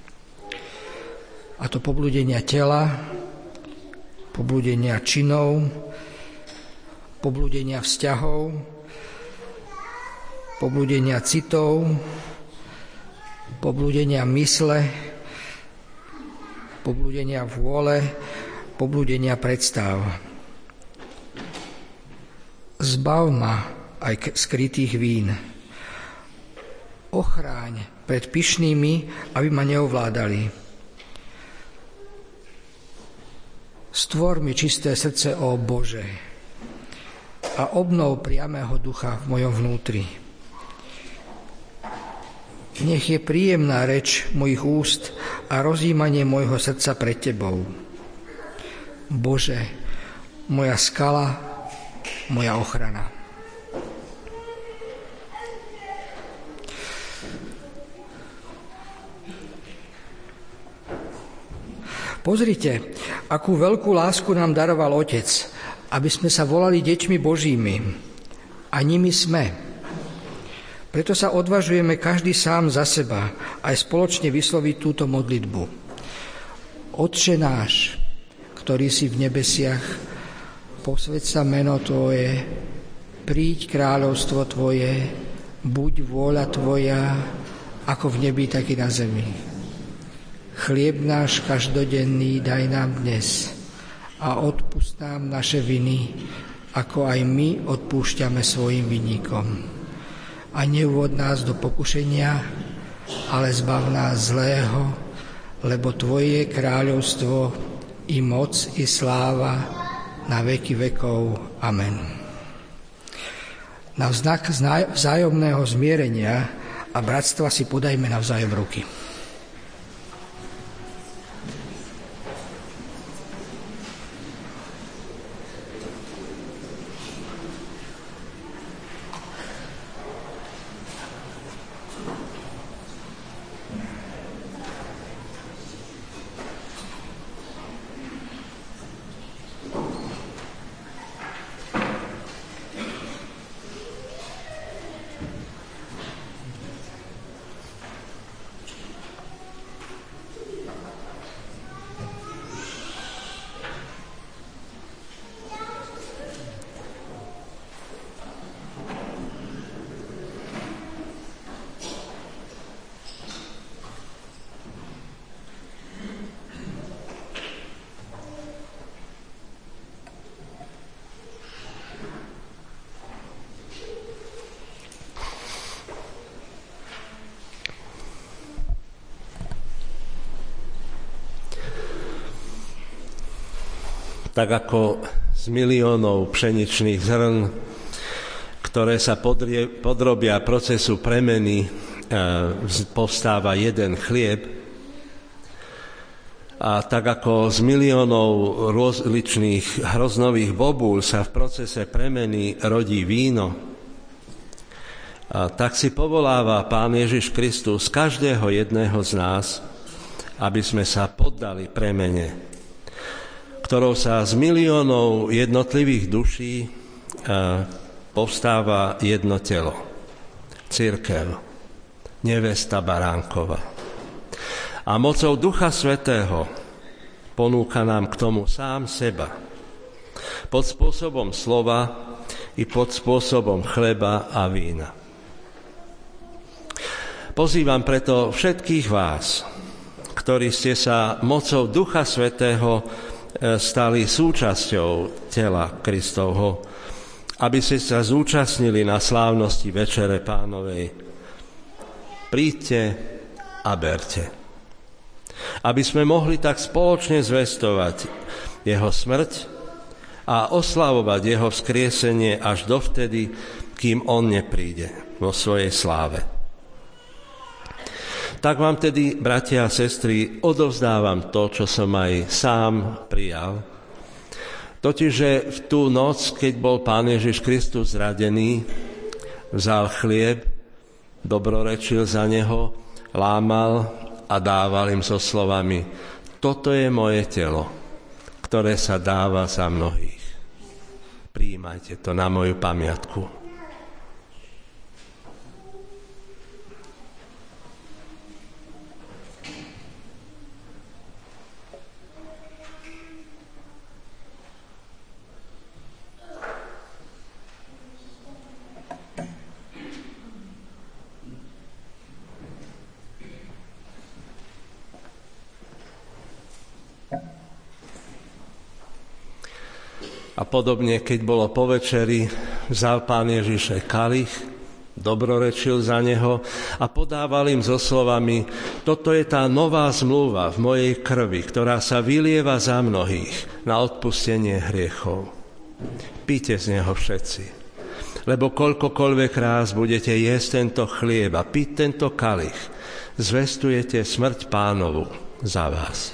A to poblúdenia tela, poblúdenia činov, poblúdenia vzťahov, poblúdenia citov, poblúdenia mysle, poblúdenia vôle, poblúdenia predstav. Zbav ma aj skrytých vín. Ochráň pred pyšnými, aby ma neovládali. Stvor mi čisté srdce, ó Bože, a obnov priamého ducha v mojom vnútri. Nech je príjemná reč mojich úst a rozjímanie mojho srdca pred Tebou. Bože, moja skala, moja ochrana. Pozrite, akú veľkú lásku nám daroval Otec, aby sme sa volali deťmi Božími. A nimi sme. Preto sa odvažujeme každý sám za seba aj spoločne vysloviť túto modlitbu. Otče náš, ktorý si v nebesiach, posväť sa meno Tvoje, príď kráľovstvo Tvoje, buď vôľa Tvoja, ako v nebi, tak i na zemi. Chlieb náš každodenný daj nám dnes a odpusť nám naše viny, ako aj my odpúšťame svojim vinníkom. A neuvod nás do pokušenia, ale zbav nás zlého, lebo Tvoje je kráľovstvo, i moc, i sláva, na veky vekov. Amen. Na znak vzájomného zmierenia a bratstva si podajme navzájom ruky. Tak ako z miliónov pšeničných zrn, ktoré sa podrobia procesu premeny, povstáva jeden chlieb. A tak ako z miliónov rozličných hroznových bobúľ sa v procese premeny rodí víno, a tak si povoláva Pán Ježiš Kristus každého jedného z nás, aby sme sa poddali premene, ktorou sa z miliónov jednotlivých duší povstáva jedno telo. Cirkev, nevesta Baránkova. A mocou Ducha Svätého ponúka nám k tomu sám seba. Pod spôsobom slova i pod spôsobom chleba a vína. Pozývam preto všetkých vás, ktorí ste sa mocou Ducha Svätého stali súčasťou tela Kristovho, aby ste sa zúčastnili na slávnosti Večere Pánovej. Príďte a berte. Aby sme mohli tak spoločne zvestovať jeho smrť a oslavovať jeho vzkriesenie až dovtedy, kým on nepríde vo svojej sláve. Tak vám tedy, bratia a sestry, odovzdávam to, čo som aj sám prijal. Totižže v tú noc, keď bol Pán Ježiš Kristus zradený, vzal chlieb, dobrorečil za neho, lámal a dával im so slovami: toto je moje telo, ktoré sa dáva za mnohých. Prijímajte to na moju pamiatku. A podobne, keď bolo po večeri, vzal Pán Ježiš aj kalich, dobrorečil za neho a podával im so slovami: toto je tá nová zmluva v mojej krvi, ktorá sa vylieva za mnohých na odpustenie hriechov. Píte z neho všetci, lebo koľkokoľvek ráz budete jesť tento chlieb a piť tento kalich, zvestujete smrť Pánovu za vás.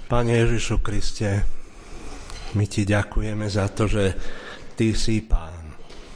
Pane Ježišu Kriste, my Ti ďakujeme za to, že Ty si Pán.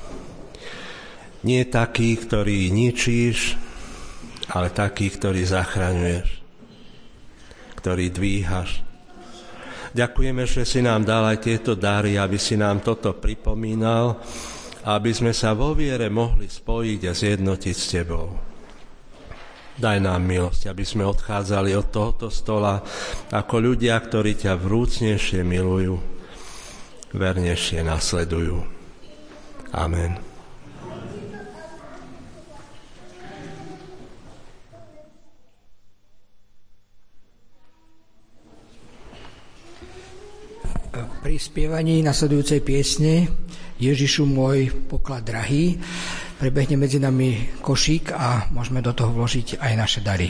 Nie taký, ktorý ničíš, ale taký, ktorý zachraňuješ, ktorý dvíhaš. Ďakujeme, že si nám dal aj tieto dary, aby si nám toto pripomínal, aby sme sa vo viere mohli spojiť a zjednotiť s Tebou. Daj nám milosť, aby sme odchádzali od tohoto stola ako ľudia, ktorí ťa vrúcnejšie milujú, vernejšie nasledujú. Amen. Pri spievaní nasledujúcej piesne Ježišu môj poklad drahý prebehne medzi nami košík a môžeme do toho vložiť aj naše dary.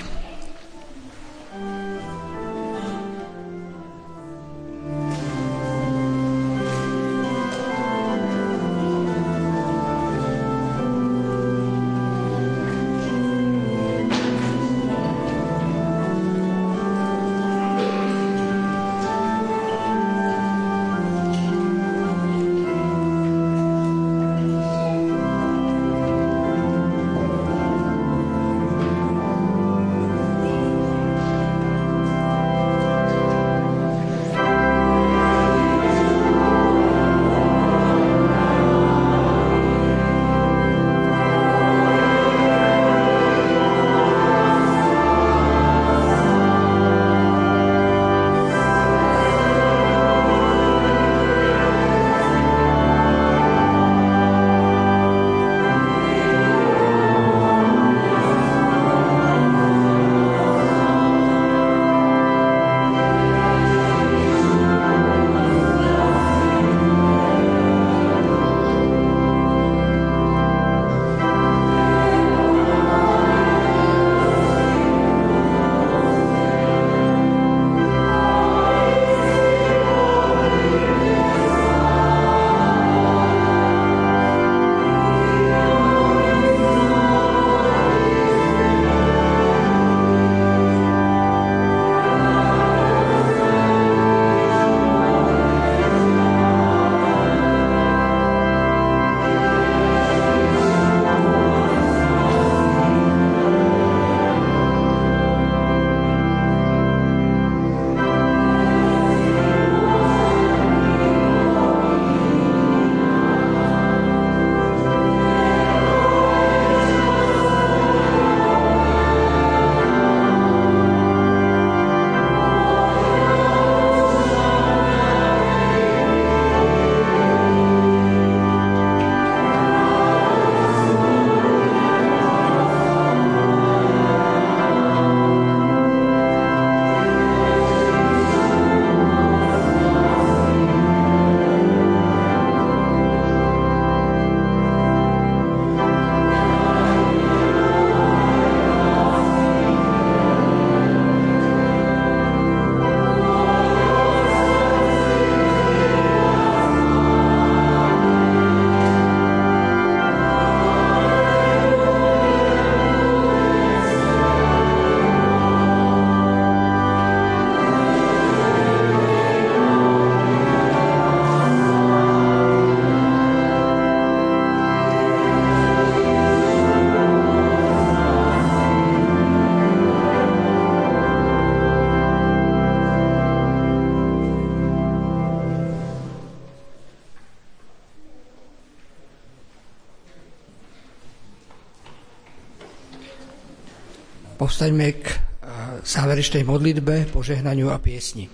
Povstaňme k záverečnej modlitbe, požehnaniu a piesni.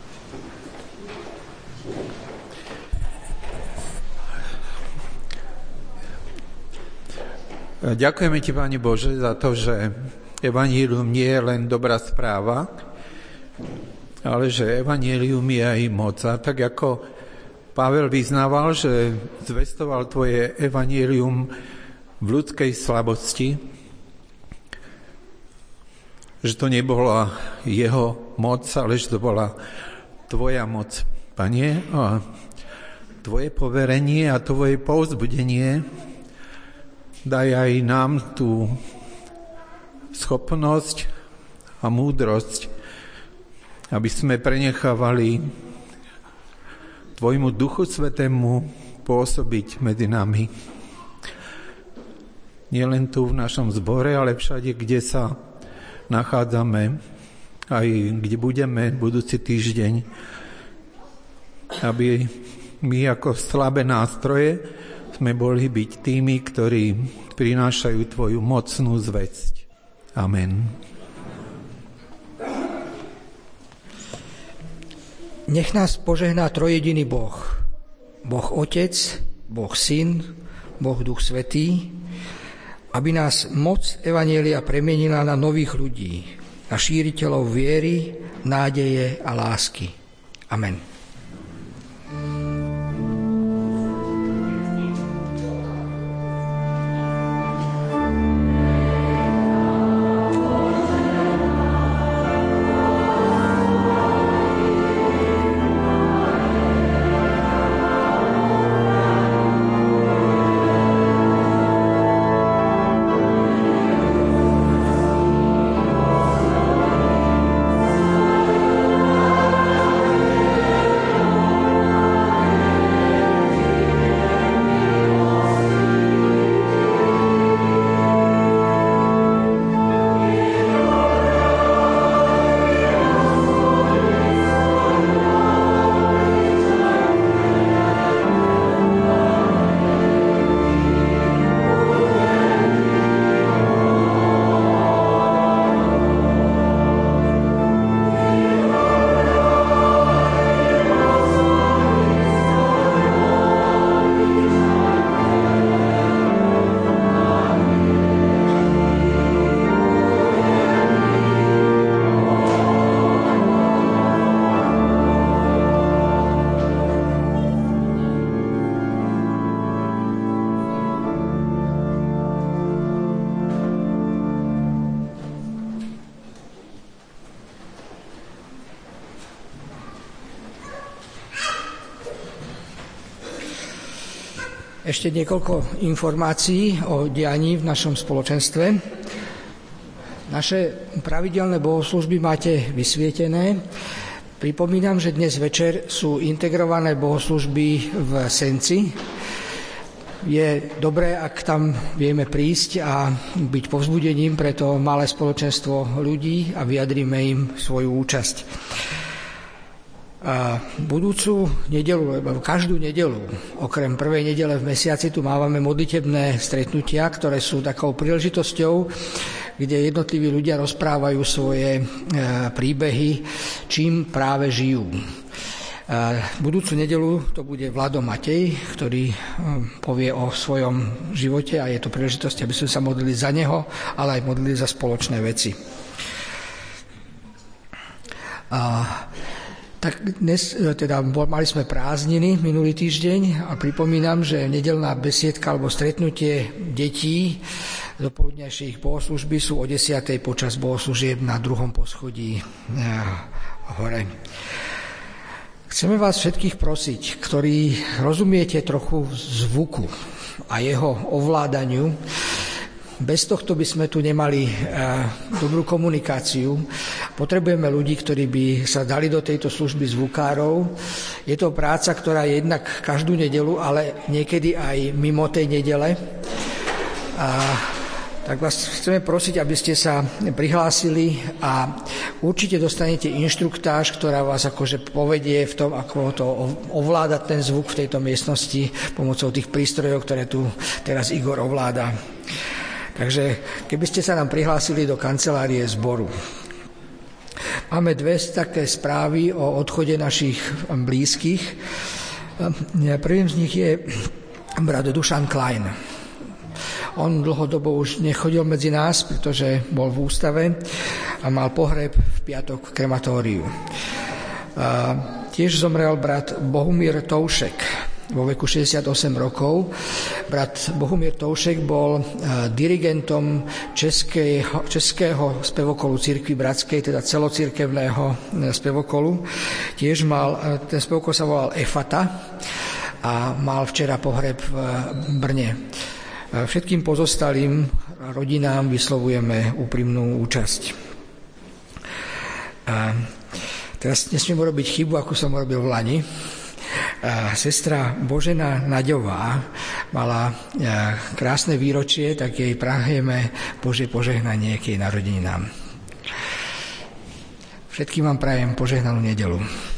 Ďakujeme Ti, Pane Bože, za to, že evanjelium nie je len dobrá správa, ale že evanjelium je aj moc. A tak ako Pavel vyznával, že zvestoval Tvoje evanjelium v ľudskej slabosti, že to nebola jeho moc, ale že to bola Tvoja moc, Pane, a Tvoje poverenie a Tvoje povzbudenie. Daj aj nám tú schopnosť a múdrosť aby sme prenechávali Tvojmu Duchu Svätému pôsobiť medzi nami. Nie len tu v našom zbore, ale všade, kde sa nachádzame, aj kde budeme budúci týždeň, aby my ako slabé nástroje sme boli byť tými, ktorí prinášajú Tvoju mocnú zvesť. Amen. Nech nás požehná trojjediný Boh. Boh Otec, Boh Syn, Boh Duch Svätý, aby nás moc evanjelia premienila na nových ľudí, na šíriteľov viery, nádeje a lásky. Amen. Ešte niekoľko informácií o dianí v našom spoločenstve. Naše pravidelné bohoslúžby máte vysvietené. Pripomínam, že dnes večer sú integrované bohoslúžby v Senci. Je dobré, ak tam vieme prísť a byť povzbudením pre to malé spoločenstvo ľudí a vyjadríme im svoju účasť. A budúcu nedeľu, lebo každú nedeľu, okrem prvej nedele v mesiaci, tu máme modlitebné stretnutia, ktoré sú takou príležitosťou, kde jednotliví ľudia rozprávajú svoje príbehy, čím práve žijú. Budúcu nedeľu to bude Vlado Matej, ktorý povie o svojom živote a je to príležitosť, aby sme sa modlili za neho, ale aj modlili za spoločné veci. Tak dnes teda mali sme prázdniny minulý týždeň a pripomínam, že nedeľná besiedka alebo stretnutie detí do poludňajších bohoslúžby sú o 10:00 počas bohoslúžieb na 2. poschodí hore. Chceme vás všetkých prosiť, ktorí rozumiete trochu zvuku a jeho ovládaniu. Bez tohto by sme tu nemali dobrú komunikáciu. Potrebujeme ľudí, ktorí by sa dali do tejto služby zvukárov. Je to práca, ktorá je jednak každú nedeľu, ale niekedy aj mimo tej nedele. Tak vás chceme prosiť, aby ste sa prihlásili a určite dostanete inštruktáž, ktorá vás akože povedie v tom, ako to ovládať ten zvuk v tejto miestnosti pomocou tých prístrojov, ktoré tu teraz Igor ovláda. Takže keby ste sa nám prihlásili do kancelárie zboru. Máme 2 také správy o odchode našich blízkych. Prvým z nich je brat Dušan Klein. On dlhodobo už nechodil medzi nás, pretože bol v ústave a mal pohreb v piatok v krematóriu. Tiež zomrel brat Bohumír Toušek vo veku 68 rokov. Brat Bohumír Toušek bol dirigentom českého spevokolu Cirkvi bratskej, teda celocirkevného spevokolu. Tiež ten spevokol sa volal Efata a mal včera pohreb v Brne. Všetkým pozostalým rodinám vyslovujeme úprimnú účasť. Teraz nesmiem urobiť chybu, ako som robil v Lani. Sestra Božena Naďová mala krásne výročie, tak jej prajeme Božie požehnanie k jej narodeninám. Všetkým vám prajem požehnanú nedeľu.